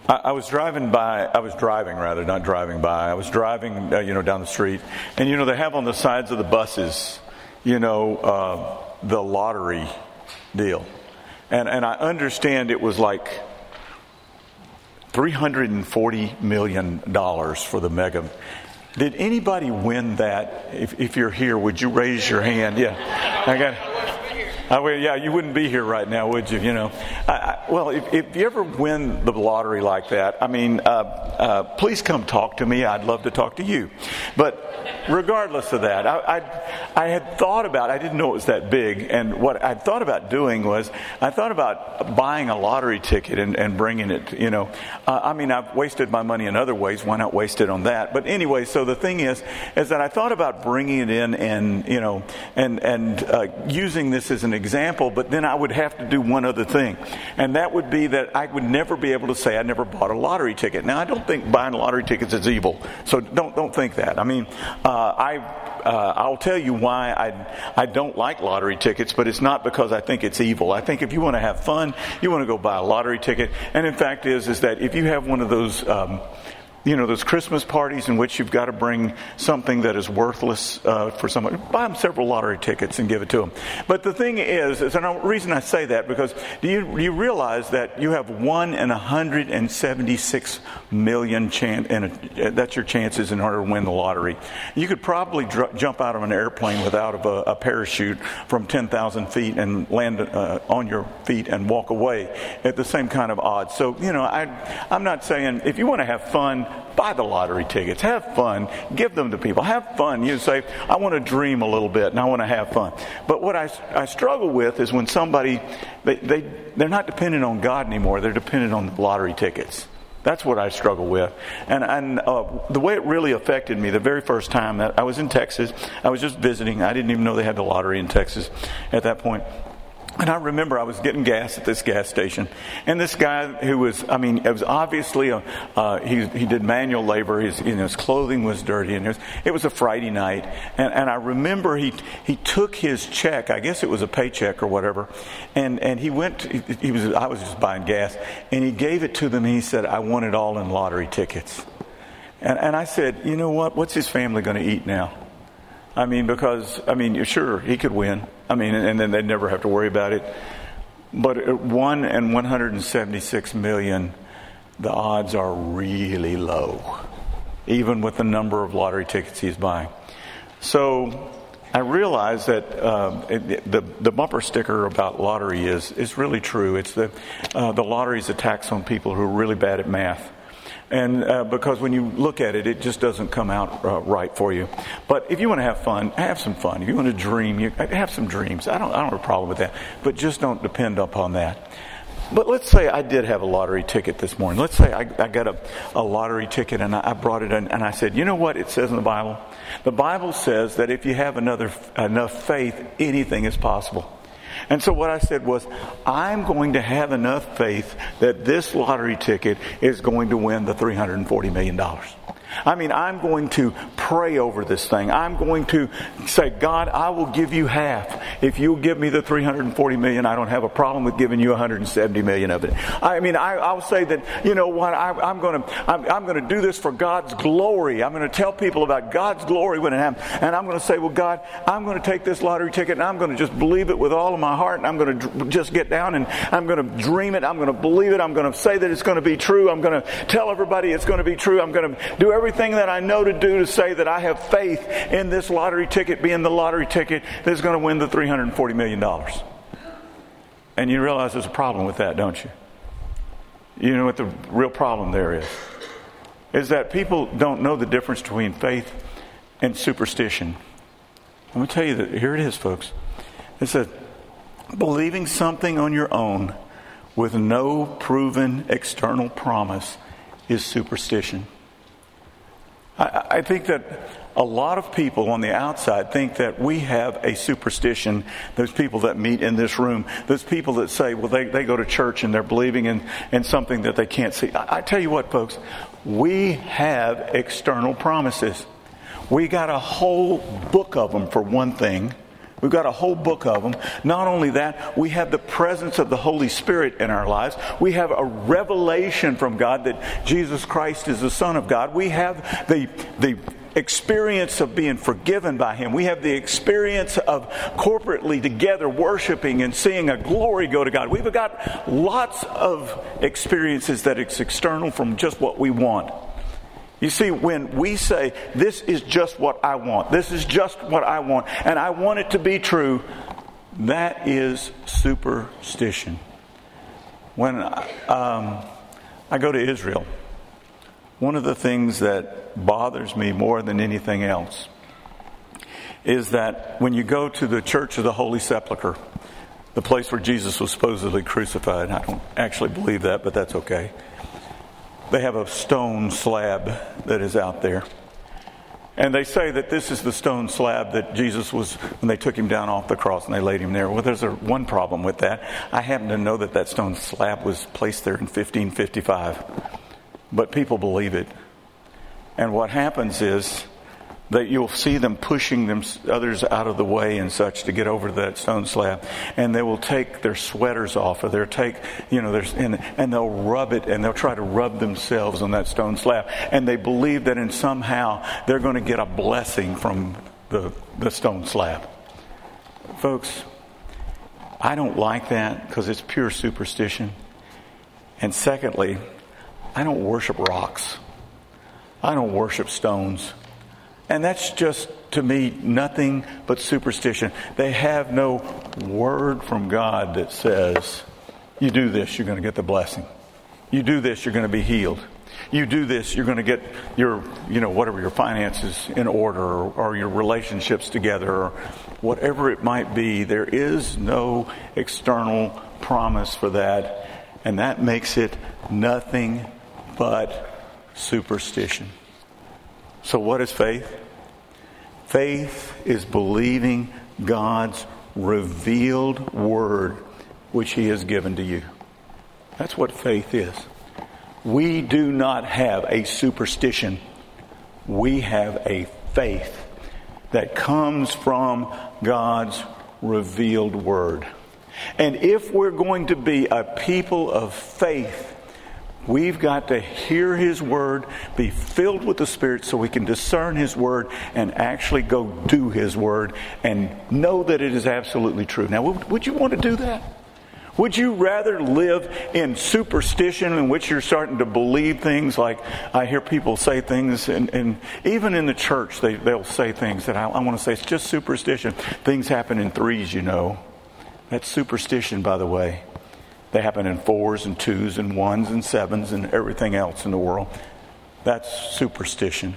I was driving, down the street, and they have on the sides of the buses, the lottery deal, and I understand it was like $340 million for the mega. Did anybody win that? If you're here, would you raise your hand? Yeah, I got. You wouldn't be here right now, would you? Well, if you ever win the lottery like that, please come talk to me. I'd love to talk to you. But regardless of that, I had thought about. I didn't know it was that big, and what I thought about doing was I thought about buying a lottery ticket and bringing it. I've wasted my money in other ways. Why not waste it on that? But anyway, so the thing is that I thought about bringing it in and using this as an example, but then I would have to do one other thing, and that would be that I would never be able to say I never bought a lottery ticket. Now, I don't think buying lottery tickets is evil, so don't think that. I'll tell you why I don't like lottery tickets, but it's not because I think it's evil. I think if you want to have fun, you want to go buy a lottery ticket, and in fact is that if you have one of those those Christmas parties in which you've got to bring something that is worthless for someone, buy them several lottery tickets and give it to them. But the thing is and the reason I say that, because do you realize that you have 1 in 176 million chance, and that's your chances in order to win the lottery. You could probably jump out of an airplane without a parachute from 10,000 feet and land on your feet and walk away at the same kind of odds. So, I'm not saying if you want to have fun, buy the lottery tickets. Have fun. Give them to people. Have fun. You say, I want to dream a little bit and I want to have fun. But what I struggle with is when somebody, they're not dependent on God anymore. They're dependent on the lottery tickets. That's what I struggle with. And the way it really affected me the very first time that I was in Texas, I was just visiting. I didn't even know they had the lottery in Texas at that point. And I remember I was getting gas at this gas station, and this guy who was, it was obviously he did manual labor. His clothing was dirty, and it was a Friday night. And I remember he took his check. I guess it was a paycheck or whatever, and he went. I was just buying gas, and he gave it to them. And he said, "I want it all in lottery tickets." And I said, "You know what? What's his family going to eat now?" Sure, he could win. And then they'd never have to worry about it. But at 1 in 176 million, the odds are really low, even with the number of lottery tickets he's buying. So I realized that the bumper sticker about lottery is really true. It's the lottery's a tax on people who are really bad at math. And because when you look at it, it just doesn't come out right for you. But if you want to have fun, have some fun. If you want to dream, have some dreams. I don't have a problem with that. But just don't depend upon that. But let's say I did have a lottery ticket this morning. Let's say I got a lottery ticket and I brought it in and I said, you know what it says in the Bible? The Bible says that if you have enough faith, anything is possible. And so what I said was, I'm going to have enough faith that this lottery ticket is going to win the $340 million. I'm going to pray over this thing. I'm going to say, God, I will give you half. If you give me the $340 million, I don't have a problem with giving you $170 million of it. I'll say that, you know what, I'm going to do this for God's glory. I'm going to tell people about God's glory when it happens. And I'm going to say, well, God, I'm going to take this lottery ticket and I'm going to just believe it with all of my heart. And I'm going to just get down and I'm going to dream it. I'm going to believe it. I'm going to say that it's going to be true. I'm going to tell everybody it's going to be true. I'm going to do everything that I know to do to say that I have faith in this lottery ticket being the lottery ticket that's going to win the $340 million. And you realize there's a problem with that, don't you? You know what the real problem there is that people don't know the difference between faith and superstition. I'm going to tell you that here it is, folks. It says, believing something on your own with no proven external promise is superstition. I think that a lot of people on the outside think that we have a superstition. Those people that meet in this room, those people that say, well, they go to church and they're believing in something that they can't see. I tell you what, folks, we have external promises. We got a whole book of them, for one thing. We've got a whole book of them. Not only that, we have the presence of the Holy Spirit in our lives. We have a revelation from God that Jesus Christ is the Son of God. We have the experience of being forgiven by Him. We have the experience of corporately together worshiping and seeing a glory go to God. We've got lots of experiences that it's external from just what we want. You see, when we say, this is just what I want, this is just what I want, and I want it to be true, that is superstition. When I go to Israel, one of the things that bothers me more than anything else is that when you go to the Church of the Holy Sepulchre, the place where Jesus was supposedly crucified, I don't actually believe that, but that's okay. They have a stone slab that is out there. And they say that this is the stone slab that Jesus was, when they took Him down off the cross and they laid Him there. Well, there's one problem with that. I happen to know that stone slab was placed there in 1555. But people believe it. And what happens is that you'll see them pushing others out of the way and such to get over to that stone slab, and they will take their sweaters off, or they'll take, and they'll rub it, and they'll try to rub themselves on that stone slab, and they believe that in somehow they're going to get a blessing from the stone slab. Folks, I don't like that because it's pure superstition. And secondly, I don't worship rocks. I don't worship stones. And that's just, to me, nothing but superstition. They have no word from God that says, you do this, you're going to get the blessing. You do this, you're going to be healed. You do this, you're going to get your, whatever, your finances in order, or your relationships together, or whatever it might be. There is no external promise for that. And that makes it nothing but superstition. So what is faith? Faith is believing God's revealed word, which He has given to you. That's what faith is. We do not have a superstition. We have a faith that comes from God's revealed word. And if we're going to be a people of faith, we've got to hear His word, be filled with the Spirit so we can discern His word and actually go do His word and know that it is absolutely true. Now, would you want to do that? Would you rather live in superstition in which you're starting to believe things like, I hear people say things, and even in the church they'll say things that I want to say, it's just superstition. Things happen in threes, That's superstition, by the way. They happen in 4s and 2s and 1s and 7s and everything else in the world. That's superstition.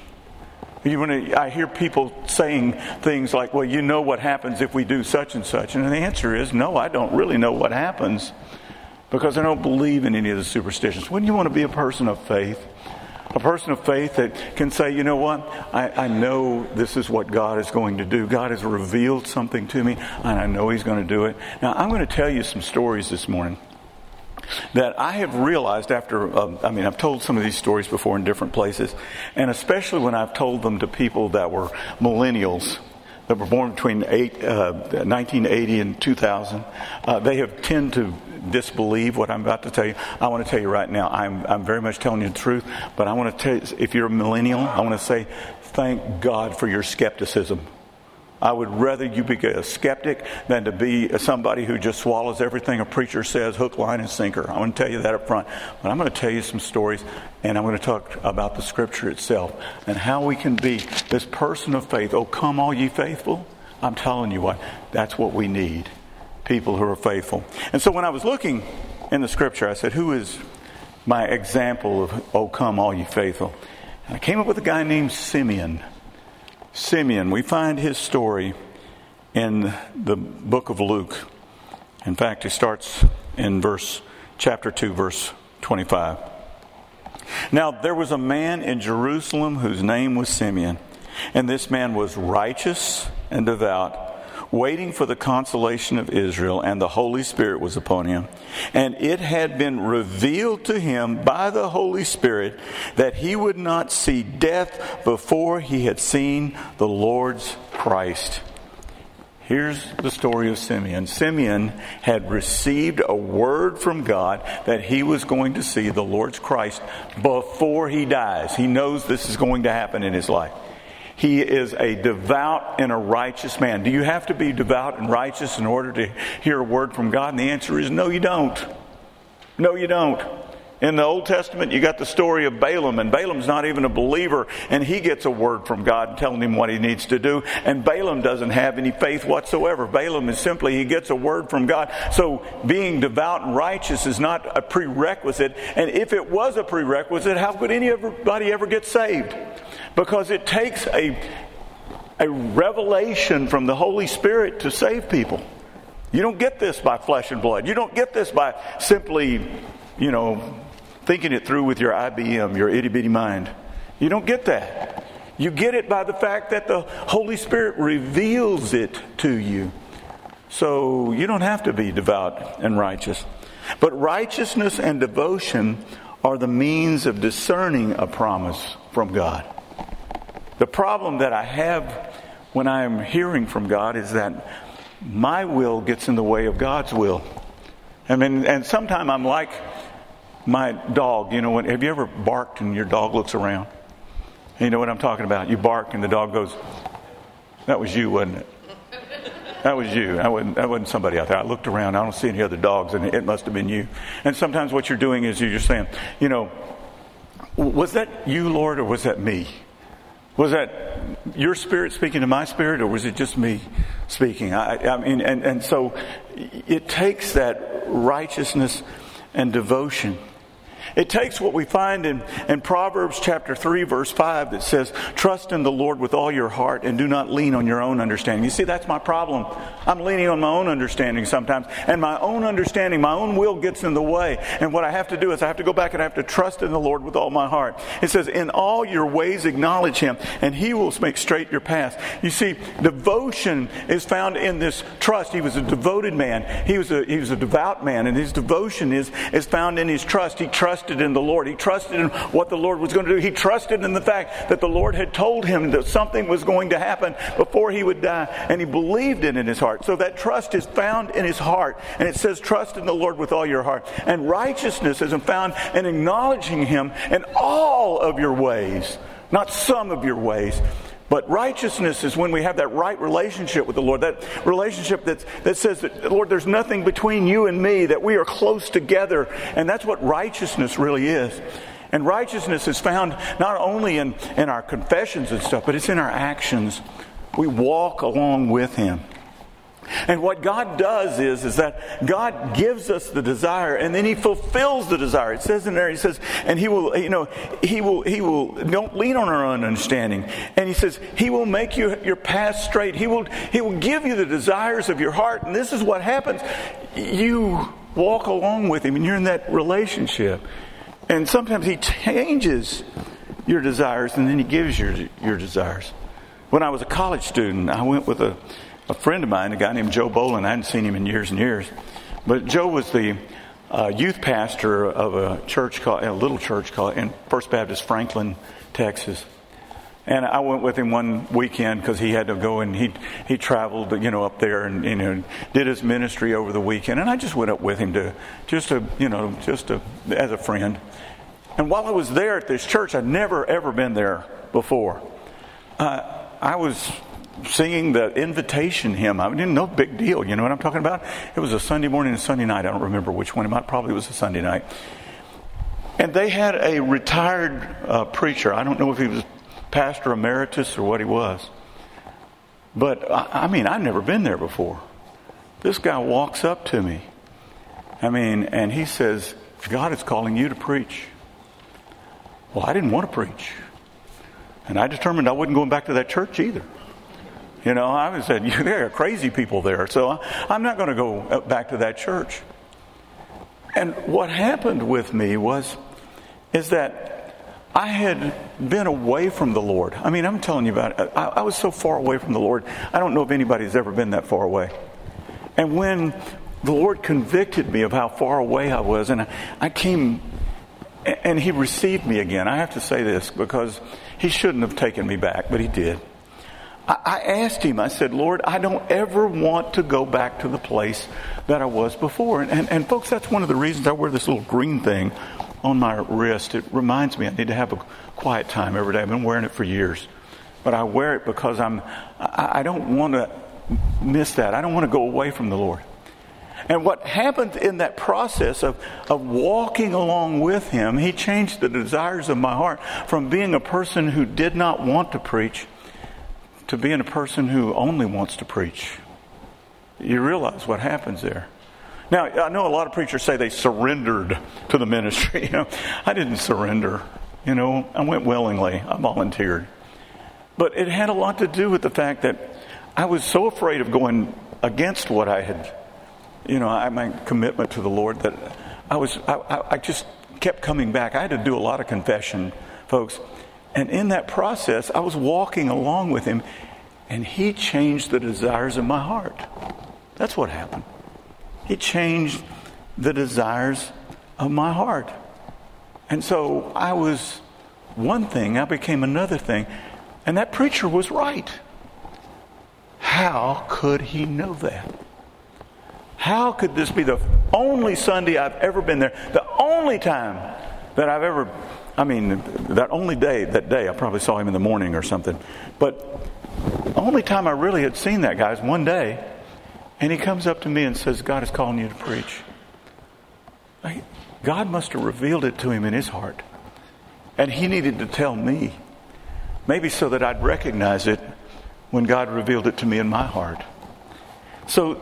I hear people saying things like, well, you know what happens if we do such and such. And the answer is, no, I don't really know what happens because I don't believe in any of the superstitions. Wouldn't you want to be a person of faith? A person of faith that can say, you know what, I know this is what God is going to do. God has revealed something to me, and I know He's going to do it. Now, I'm going to tell you some stories this morning that I have realized after, I've told some of these stories before in different places, and especially when I've told them to people that were millennials, that were born between 1980 and 2000, they have tend to disbelieve what I'm about to tell you. I want to tell you right now, I'm very much telling you the truth, but I want to tell you, if you're a millennial, I want to say, thank God for your skepticism. I would rather you be a skeptic than to be somebody who just swallows everything a preacher says, hook, line, and sinker. I want to tell you that up front. But I'm going to tell you some stories, and I'm going to talk about the Scripture itself and how we can be this person of faith. Oh, come all ye faithful. I'm telling you what, that's what we need, people who are faithful. And so when I was looking in the Scripture, I said, who is my example of, oh, come all ye faithful? And I came up with a guy named Simeon. Simeon, we find his story in the book of Luke. In fact, it starts in chapter 2, verse 25. Now, there was a man in Jerusalem whose name was Simeon, and this man was righteous and devout, waiting for the consolation of Israel, and the Holy Spirit was upon him. And it had been revealed to him by the Holy Spirit that he would not see death before he had seen the Lord's Christ. Here's the story of Simeon. Simeon had received a word from God that he was going to see the Lord's Christ before he dies. He knows this is going to happen in his life. He is a devout and a righteous man. Do you have to be devout and righteous in order to hear a word from God? And the answer is no, you don't. No, you don't. In the Old Testament, you got the story of Balaam, and Balaam's not even a believer, and he gets a word from God telling him what he needs to do, and Balaam doesn't have any faith whatsoever. Balaam is simply, he gets a word from God. So being devout and righteous is not a prerequisite, and if it was a prerequisite, how could anybody ever get saved? Because it takes a revelation from the Holy Spirit to save people. You don't get this by flesh and blood. You don't get this by simply, thinking it through with your IBM, your itty-bitty mind. You don't get that. You get it by the fact that the Holy Spirit reveals it to you. So you don't have to be devout and righteous. But righteousness and devotion are the means of discerning a promise from God. The problem that I have when I am hearing from God is that my will gets in the way of God's will. And sometimes I'm like my dog. Have you ever barked and your dog looks around? You know what I'm talking about? You bark and the dog goes, "That was you, wasn't it? That was you. That wasn't somebody out there. I looked around. I don't see any other dogs, and it must have been you." And sometimes what you're doing is you're just saying, was that you, Lord, or was that me? Was that your spirit speaking to my spirit, or was it just me speaking? And so it takes that righteousness and devotion. It takes what we find in Proverbs chapter 3, verse 5 that says, "Trust in the Lord with all your heart and do not lean on your own understanding." You see, that's my problem. I'm leaning on my own understanding sometimes. And my own understanding, my own will gets in the way. And what I have to do is I have to go back and I have to trust in the Lord with all my heart. It says, "In all your ways acknowledge Him, and He will make straight your paths." You see, devotion is found in this trust. He was a devoted man. He was a devout man. And his devotion is found in his trust. He trusted in the Lord. He trusted in what the Lord was going to do. He trusted in the fact that the Lord had told him that something was going to happen before he would die, and he believed it in his heart. So that trust is found in his heart, and it says, "Trust in the Lord with all your heart." And righteousness is found in acknowledging Him in all of your ways, not some of your ways. But righteousness is when we have that right relationship with the Lord, that relationship that says that, "Lord, there's nothing between you and me, that we are close together." And that's what righteousness really is. And righteousness is found not only in our confessions and stuff, but it's in our actions. We walk along with Him. And what God does is that God gives us the desire, and then He fulfills the desire. It says in there, He says, and He will, don't lean on our own understanding. And He says, He will make your path straight. He will give you the desires of your heart. And this is what happens. You walk along with Him, and you're in that relationship. And sometimes He changes your desires, and then He gives your desires. When I was a college student, I went with a friend of mine, a guy named Joe Bolin. I hadn't seen him in years and years. But Joe was the youth pastor of a little church called in First Baptist Franklin, Texas. And I went with him one weekend because he had to go, and he traveled, up there and did his ministry over the weekend. And I just went up with him just as a friend. And while I was there at this church, I'd never ever been there before. I was singing the invitation hymn. I didn't know, big deal. You know what I'm talking about? It was a Sunday morning and a Sunday night. I don't remember which one. It probably was a Sunday night. And they had a retired preacher. I don't know if he was pastor emeritus or what he was. But, I've never been there before. This guy walks up to me. And he says, "God is calling you to preach." Well, I didn't want to preach. And I determined I wasn't going back to that church either. I said, there are crazy people there, so I'm not going to go back to that church. And what happened with me is that I had been away from the Lord. I'm telling you about it. I was so far away from the Lord. I don't know if anybody's ever been that far away. And when the Lord convicted me of how far away I was, and I came, and He received me again. I have to say this because He shouldn't have taken me back, but He did. I asked him, I said, Lord, I don't ever want to go back to the place that I was before. And folks, that's one of the reasons I wear this little green thing on my wrist. It reminds me I need to have a quiet time every day. I've been wearing it for years. But I wear it because I don't want to miss that. I don't want to go away from the Lord. And what happened in that process of walking along with him, he changed the desires of my heart from being a person who did not want to preach to being a person who only wants to preach. You realize what happens there. Now, I know a lot of preachers say they surrendered to the ministry. I didn't surrender. I went willingly. I volunteered. But it had a lot to do with the fact that I was so afraid of going against what I had, my commitment to the Lord, that I just kept coming back. I had to do a lot of confession, folks. And in that process, I was walking along with him, and he changed the desires of my heart. That's what happened. He changed the desires of my heart. And so I was one thing, I became another thing. And that preacher was right. How could he know that? How could this be the only Sunday I've ever been there? The only time that I've ever, that day, I probably saw him in the morning or something. But the only time I really had seen that guy is one day. And he comes up to me and says, God is calling you to preach. God must have revealed it to him in his heart. And he needed to tell me. Maybe so that I'd recognize it when God revealed it to me in my heart. So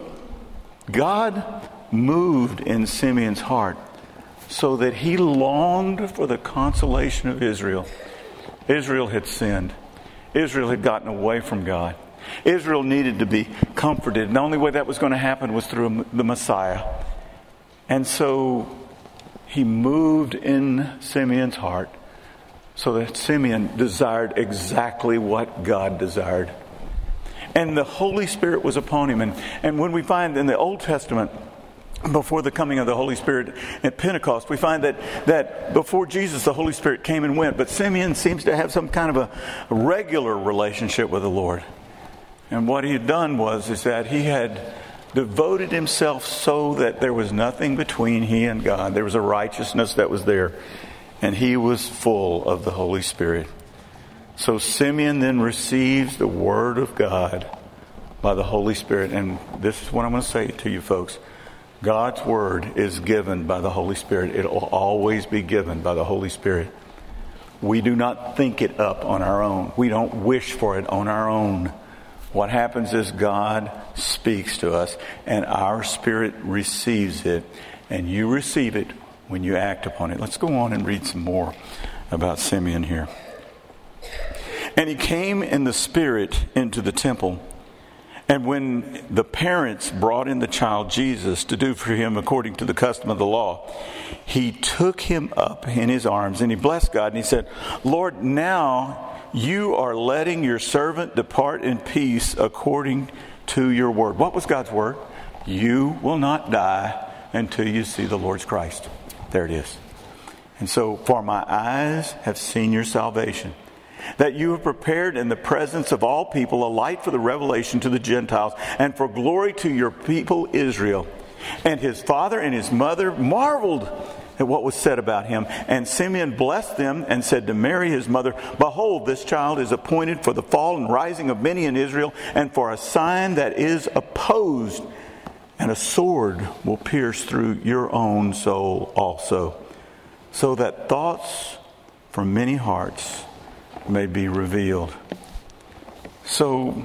God moved in Simeon's heart so that he longed for the consolation of Israel. Israel had sinned. Israel had gotten away from God. Israel needed to be comforted. And the only way that was going to happen was through the Messiah. And so he moved in Simeon's heart so that Simeon desired exactly what God desired. And the Holy Spirit was upon him. And when we find in the Old Testament, before the coming of the Holy Spirit at Pentecost, we find that before Jesus, the Holy Spirit came and went. But Simeon seems to have some kind of a regular relationship with the Lord. And what he had done is that he had devoted himself so that there was nothing between he and God. There was a righteousness that was there. And he was full of the Holy Spirit. So Simeon then receives the Word of God by the Holy Spirit. And this is what I'm going to say to you folks. God's Word is given by the Holy Spirit. It will always be given by the Holy Spirit. We do not think it up on our own. We don't wish for it on our own. What happens is God speaks to us and our spirit receives it. And you receive it when you act upon it. Let's go on and read some more about Simeon here. And he came in the Spirit into the temple. And when the parents brought in the child Jesus to do for him according to the custom of the law, he took him up in his arms and he blessed God and he said, Lord, now you are letting your servant depart in peace according to your word. What was God's word? You will not die until you see the Lord's Christ. There it is. And so, for my eyes have seen your salvation, that you have prepared in the presence of all people a light for the revelation to the Gentiles and for glory to your people Israel. And his father and his mother marveled at what was said about him. And Simeon blessed them and said to Mary his mother, Behold, this child is appointed for the fall and rising of many in Israel, and for a sign that is opposed, and a sword will pierce through your own soul also, so that thoughts from many hearts may be revealed. So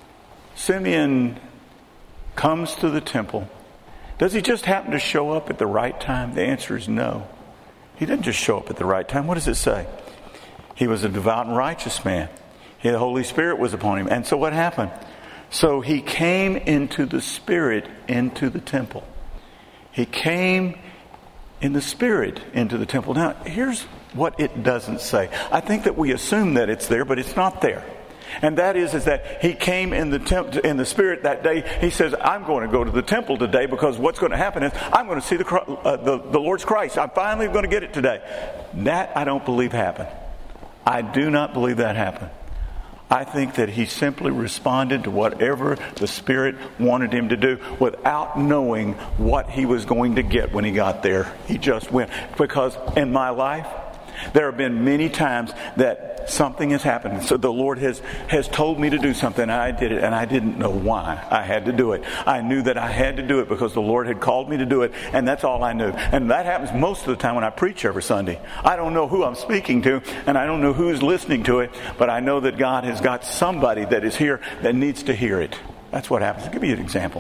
Simeon comes to the temple. Does he just happen to show up at the right time? The answer is no. He didn't just show up at the right time. What does it say? He was a devout and righteous man. The Holy Spirit was upon him. And so what happened? So he came into the Spirit into the temple. He came in the Spirit into the temple. Now, here's what it doesn't say. I think that we assume that it's there, but it's not there. And that is that he came in the Spirit that day. He says, I'm going to go to the temple today because what's going to happen is I'm going to see the Lord's Christ. I'm finally going to get it today. That I don't believe happened. I do not believe that happened. I think that he simply responded to whatever the Spirit wanted him to do without knowing what he was going to get when he got there. He just went. Because in my life, there have been many times that something has happened. So the Lord has told me to do something, and I did it, and I didn't know why I had to do it. I knew that I had to do it because the Lord had called me to do it, and that's all I knew. And that happens most of the time when I preach every Sunday. I don't know who I'm speaking to, and I don't know who's listening to it, but I know that God has got somebody that is here that needs to hear it. That's what happens. I'll give you an example.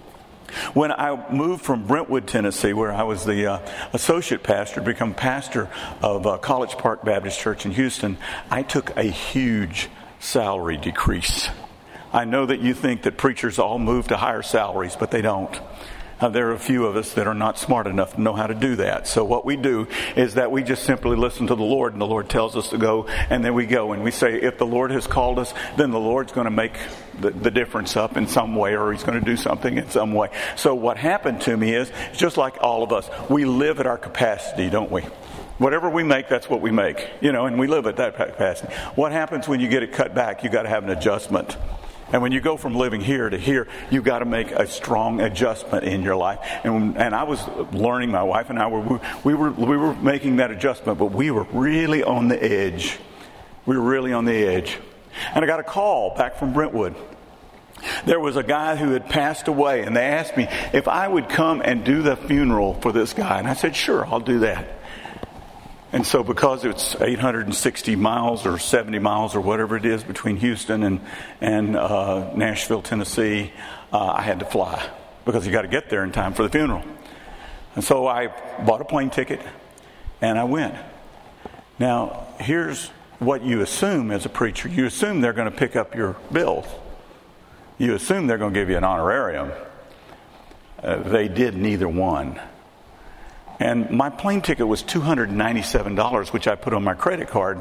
When I moved from Brentwood, Tennessee, where I was the associate pastor, to become pastor of College Park Baptist Church in Houston, I took a huge salary decrease. I know that you think that preachers all move to higher salaries, but they don't. There are a few of us that are not smart enough to know how to do that. So what we do is that we just simply listen to the Lord, and the Lord tells us to go, and then we go. And we say, if the Lord has called us, then the Lord's going to make the difference up in some way, or He's going to do something in some way. So what happened to me is, just like all of us, we live at our capacity, don't we? Whatever we make, that's what we make. And we live at that capacity. What happens when you get it cut back? You've got to have an adjustment. And when you go from living here to here, you've got to make a strong adjustment in your life. And I was learning, my wife and I we were making that adjustment, but we were really on the edge. We were really on the edge. And I got a call back from Brentwood. There was a guy who had passed away, and they asked me if I would come and do the funeral for this guy. And I said, sure, I'll do that. And so because it's 860 miles or 70 miles or whatever it is between Houston and Nashville, Tennessee, I had to fly because you got to get there in time for the funeral. And so I bought a plane ticket and I went. Now, here's what you assume as a preacher. You assume they're going to pick up your bills. You assume they're going to give you an honorarium. They did neither one. And my plane ticket was $297, which I put on my credit card,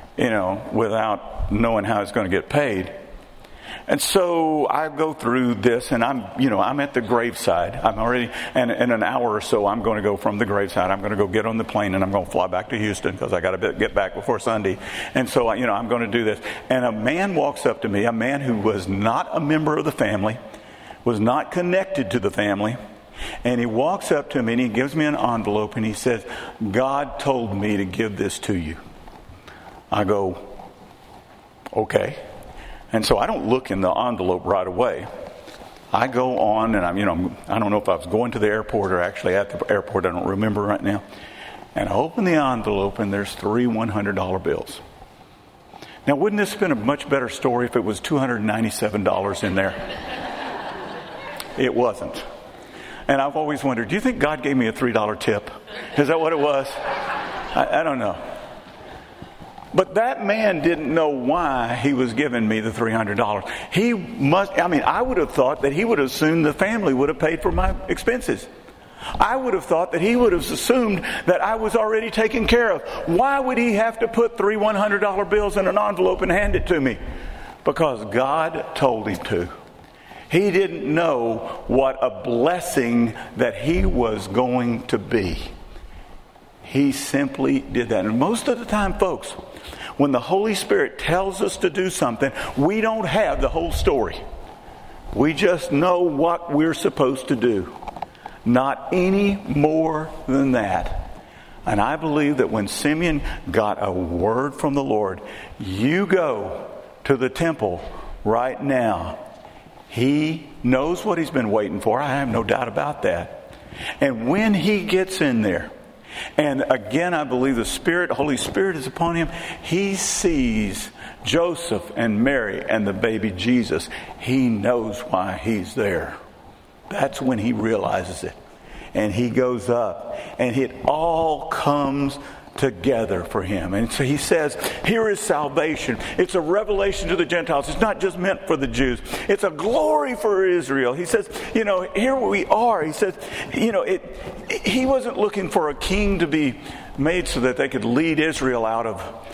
without knowing how it's going to get paid. And so I go through this, and I'm at the graveside. I'm already, and in an hour or so, I'm going to go from the graveside. I'm going to go get on the plane, and I'm going to fly back to Houston because I got to get back before Sunday. And so, I'm going to do this. And a man walks up to me, a man who was not a member of the family, was not connected to the family. And he walks up to me and he gives me an envelope and he says, God told me to give this to you. I go, okay. And so I don't look in the envelope right away. I go on and I don't know if I was going to the airport or actually at the airport. I don't remember right now. And I open the envelope and there's 3 $100 bills. Now, wouldn't this have been a much better story if it was $297 in there? It wasn't. And I've always wondered, do you think God gave me a $3 tip? Is that what it was? I don't know. But that man didn't know why he was giving me the $300. I would have thought that he would have assumed the family would have paid for my expenses. I would have thought that he would have assumed that I was already taken care of. Why would he have to put 3 $100 bills in an envelope and hand it to me? Because God told him to. He didn't know what a blessing that he was going to be. He simply did that. And most of the time, folks, when the Holy Spirit tells us to do something, we don't have the whole story. We just know what we're supposed to do. Not any more than that. And I believe that when Simeon got a word from the Lord, you go to the temple right now. He knows what he's been waiting for. I have no doubt about that. And when he gets in there, and again, I believe the Holy Spirit is upon him, he sees Joseph and Mary and the baby Jesus. He knows why he's there. That's when he realizes it. And he goes up, and it all comes together for him. And so he says, here is salvation. It's a revelation to the Gentiles. It's not just meant for the Jews. It's a glory for Israel. He says, here we are. He says, he wasn't looking for a king to be made so that they could lead Israel out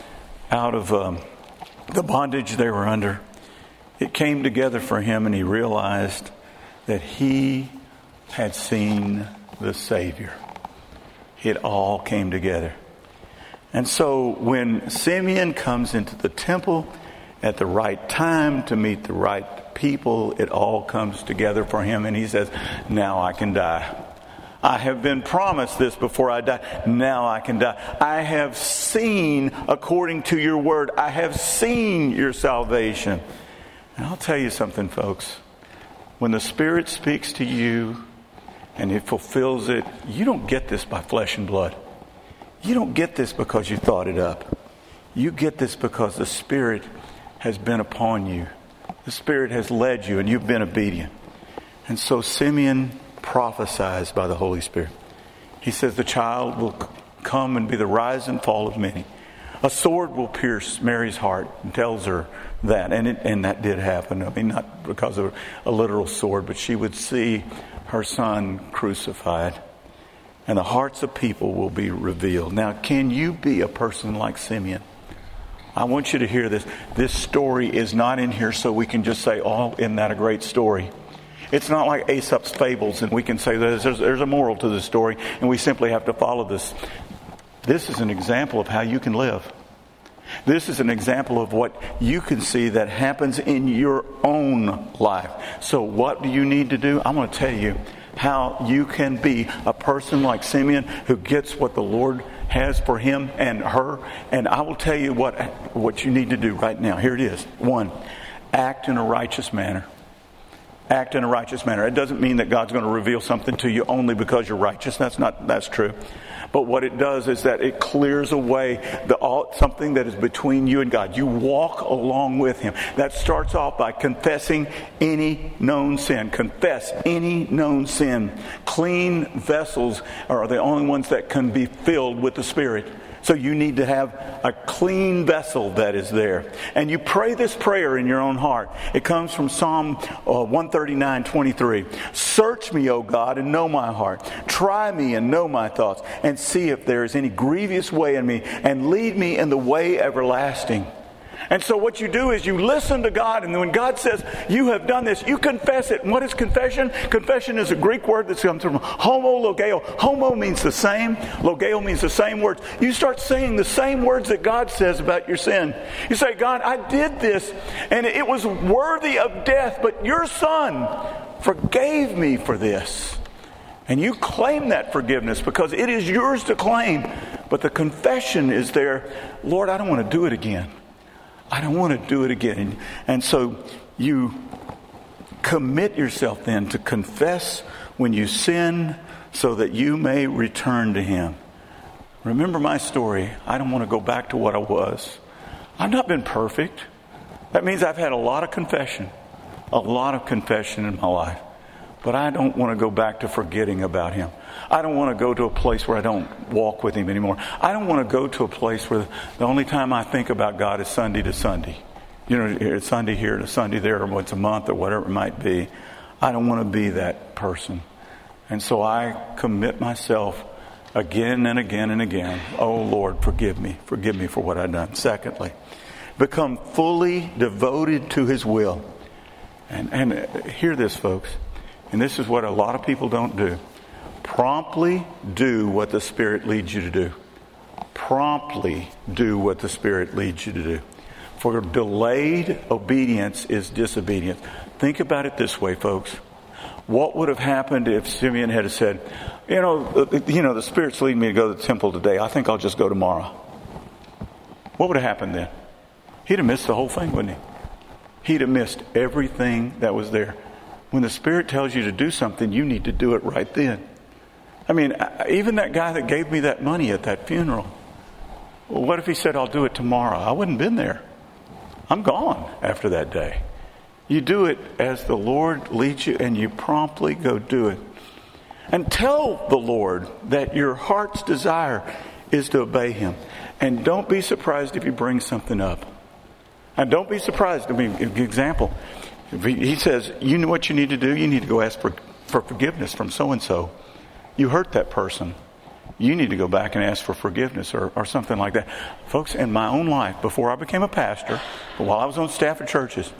of the bondage they were under. It came together for him, and he realized that he had seen the Savior. It all came together. And so when Simeon comes into the temple at the right time to meet the right people, it all comes together for him. And he says, now I can die. I have been promised this before I die. Now I can die. I have seen according to your word. I have seen your salvation. And I'll tell you something, folks. When the Spirit speaks to you and it fulfills it, you don't get this by flesh and blood. You don't get this because you thought it up. You get this because the Spirit has been upon you. The Spirit has led you and you've been obedient. And so Simeon prophesies by the Holy Spirit. He says the child will come and be the rise and fall of many. A sword will pierce Mary's heart, and tells her that. And that did happen. I mean, not because of a literal sword, but she would see her son crucified. And the hearts of people will be revealed. Now, can you be a person like Simeon? I want you to hear this. This story is not in here so we can just say, oh, isn't that a great story? It's not like Aesop's fables and we can say there's a moral to the story and we simply have to follow this. This is an example of how you can live. This is an example of what you can see that happens in your own life. So what do you need to do? I'm going to tell you how you can be a person like Simeon who gets what the Lord has for him and her. And I will tell you what you need to do right now. Here it is. 1, act in a righteous manner. Act in a righteous manner. It doesn't mean that God's going to reveal something to you only because you're righteous. That's true. But what it does is that it clears away something that is between you and God. You walk along with Him. That starts off by confessing any known sin. Confess any known sin. Clean vessels are the only ones that can be filled with the Spirit. So you need to have a clean vessel that is there. And you pray this prayer in your own heart. It comes from Psalm 139:23. Search me, O God, and know my heart. Try me and know my thoughts. And see if there is any grievous way in me. And lead me in the way everlasting. And so what you do is you listen to God, and when God says, you have done this, you confess it. And what is confession? Confession is a Greek word that comes from homo, logeo. Homo means the same. Logeo means the same words. You start saying the same words that God says about your sin. You say, God, I did this, and it was worthy of death, but your Son forgave me for this. And you claim that forgiveness because it is yours to claim. But the confession is there, Lord, I don't want to do it again. I don't want to do it again. And so you commit yourself then to confess when you sin so that you may return to Him. Remember my story. I don't want to go back to what I was. I've not been perfect. That means I've had a lot of confession in my life. But I don't want to go back to forgetting about Him. I don't want to go to a place where I don't walk with Him anymore. I don't want to go to a place where the only time I think about God is Sunday to Sunday. You know, it's Sunday here and a Sunday there, or once a month or whatever it might be. I don't want to be that person. And so I commit myself again and again and again. Oh Lord, forgive me. Forgive me for what I've done. Secondly, become fully devoted to His will. And hear this, folks. And this is what a lot of people don't do. Promptly do what the Spirit leads you to do. Promptly do what the Spirit leads you to do. For delayed obedience is disobedience. Think about it this way, folks. What would have happened if Simeon had said, the Spirit's leading me to go to the temple today. I think I'll just go tomorrow. What would have happened then? He'd have missed the whole thing, wouldn't he? He'd have missed everything that was there. When the Spirit tells you to do something, you need to do it right then. I mean, even that guy that gave me that money at that funeral, well, what if he said, I'll do it tomorrow? I wouldn't have been there. I'm gone after that day. You do it as the Lord leads you, and you promptly go do it. And tell the Lord that your heart's desire is to obey Him. And don't be surprised if He brings something up. And don't be surprised. I mean, example. He says, you know what you need to do? You need to go ask for forgiveness from so-and-so. You hurt that person. You need to go back and ask for forgiveness or something like that. Folks, in my own life, before I became a pastor, but while I was on staff at churches,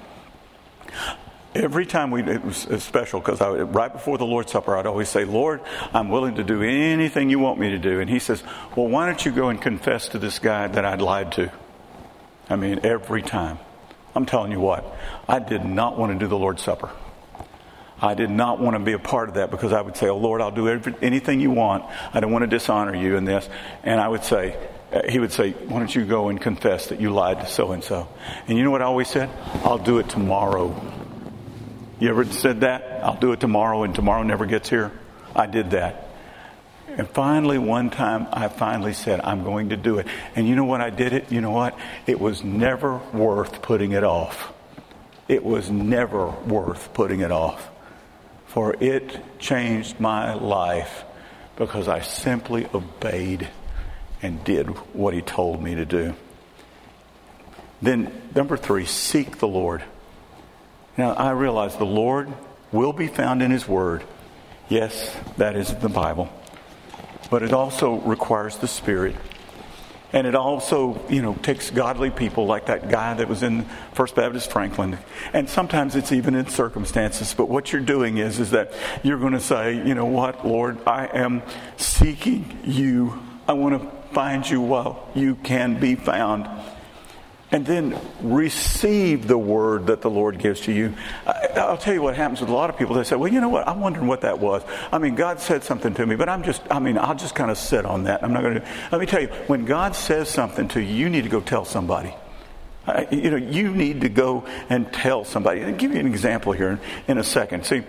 every time it was special because right before the Lord's Supper, I'd always say, Lord, I'm willing to do anything you want me to do. And He says, well, why don't you go and confess to this guy that I'd lied to? I mean, every time. I'm telling you what, I did not want to do the Lord's Supper. I did not want to be a part of that because I would say, oh Lord, I'll do anything you want. I don't want to dishonor you in this. And I would say, he would say, why don't you go and confess that you lied to so-and-so? And you know what I always said? I'll do it tomorrow. You ever said that? I'll do it tomorrow, and tomorrow never gets here? I did that. And finally, one time, I finally said, I'm going to do it. And you know what I did it? You know what? It was never worth putting it off. It was never worth putting it off. For it changed my life because I simply obeyed and did what he told me to do. Then, number 3, seek the Lord. Now, I realize the Lord will be found in his word. Yes, that is the Bible. But it also requires the Spirit. And it also, takes godly people like that guy that was in First Baptist Franklin. And sometimes it's even in circumstances. But what you're doing is that you're going to say, you know what, Lord, I am seeking you. I want to find you while you can be found. And then receive the word that the Lord gives to you. I'll tell you what happens with a lot of people. They say, well, you know what? I'm wondering what that was. God said something to me, but I'll just kind of sit on that. I'm not going to. Let me tell you, when God says something to you, you need to go tell somebody. You need to go and tell somebody. I'll give you an example here in a second. See,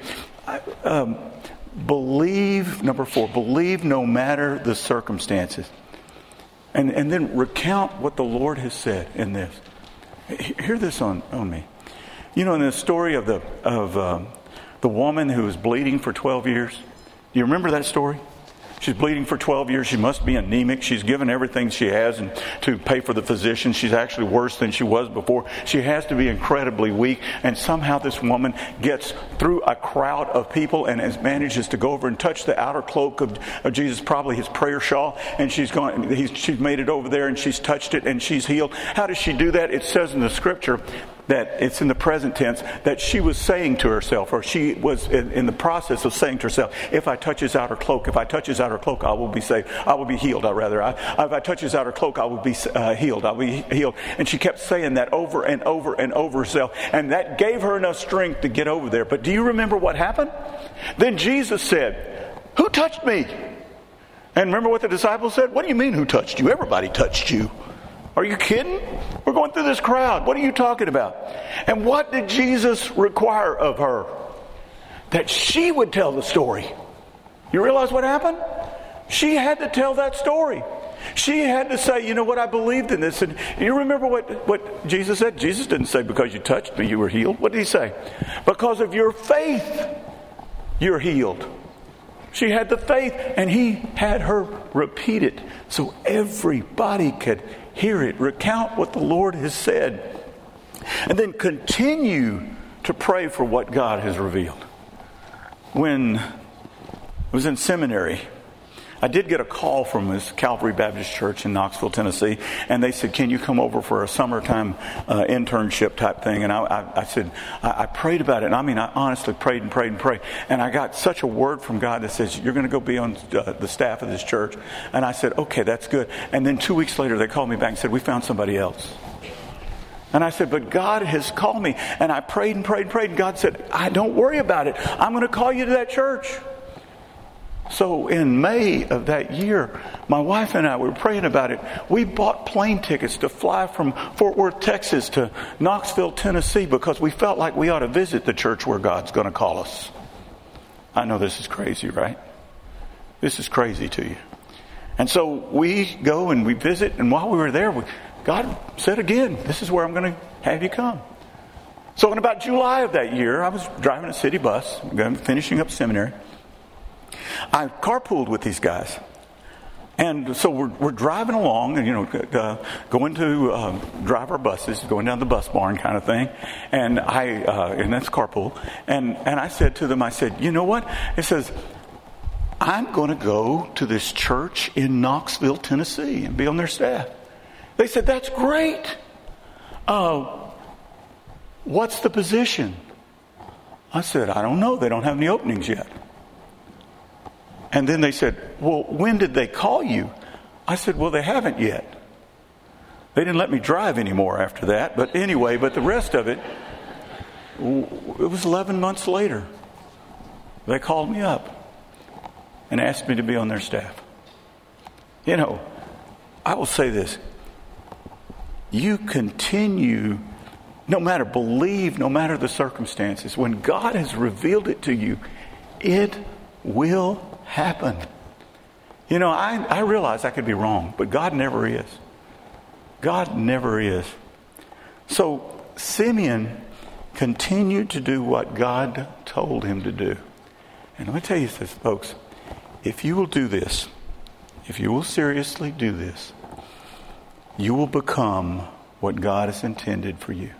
believe, number 4, believe no matter the circumstances. And then recount what the Lord has said in this. Hear this on me. In the story of the woman who was bleeding for 12 years. Do you remember that story? She's bleeding for 12 years. She must be anemic. She's given everything she has to pay for the physician. She's actually worse than she was before. She has to be incredibly weak. And somehow this woman gets through a crowd of people and manages to go over and touch the outer cloak of Jesus, probably his prayer shawl. And she's made it over there and she's touched it and she's healed. How does she do that? It says in the scripture that it's in the present tense, that she was saying to herself, or she was in the process of saying to herself, if I touch his outer cloak, I will be saved. I will be healed, if I touch his outer cloak, I will be healed. I'll be healed. And she kept saying that over and over and over herself. And that gave her enough strength to get over there. But do you remember what happened? Then Jesus said, who touched me? And remember what the disciples said? What do you mean, who touched you? Everybody touched you. Are you kidding? We're going through this crowd. What are you talking about? And what did Jesus require of her? That she would tell the story. You realize what happened? She had to tell that story. She had to say, you know what, I believed in this. And you remember what Jesus said? Jesus didn't say, because you touched me, you were healed. What did he say? Because of your faith, you're healed. She had the faith, and he had her repeat it so everybody could hear it. Recount what the Lord has said. And then continue to pray for what God has revealed. When I was in seminary, I did get a call from this Calvary Baptist Church in Knoxville, Tennessee, and they said, can you come over for a summertime internship type thing? And I said, I prayed about it. And I honestly prayed and prayed and prayed. And I got such a word from God that says, you're going to go be on the staff of this church. And I said, okay, that's good. And then 2 weeks later, they called me back and said, we found somebody else. And I said, but God has called me. And I prayed and prayed and prayed. And God said, don't worry about it. I'm going to call you to that church. So in May of that year, my wife and I were praying about it. We bought plane tickets to fly from Fort Worth, Texas to Knoxville, Tennessee, because we felt like we ought to visit the church where God's going to call us. I know this is crazy, right? This is crazy to you. And so we go and we visit, and while we were there, God said again, this is where I'm going to have you come. So in about July of that year, I was driving a city bus, finishing up seminary. I carpooled with these guys. And so we're driving along and, going to drive our buses, going down the bus barn kind of thing. And and that's carpool. And I said to them, you know what? It says, I'm going to go to this church in Knoxville, Tennessee and be on their staff. They said, that's great. What's the position? I said, I don't know. They don't have any openings yet. And then they said, well, when did they call you? I said, well, they haven't yet. They didn't let me drive anymore after that. But anyway, the rest of it, it was 11 months later. They called me up and asked me to be on their staff. You know, I will say this. You continue, no matter the circumstances. When God has revealed it to you, it will happen. You know, I realize I could be wrong, but God never is. God never is. So Simeon continued to do what God told him to do. And let me tell you this, folks. If you will do this, if you will seriously do this, you will become what God has intended for you.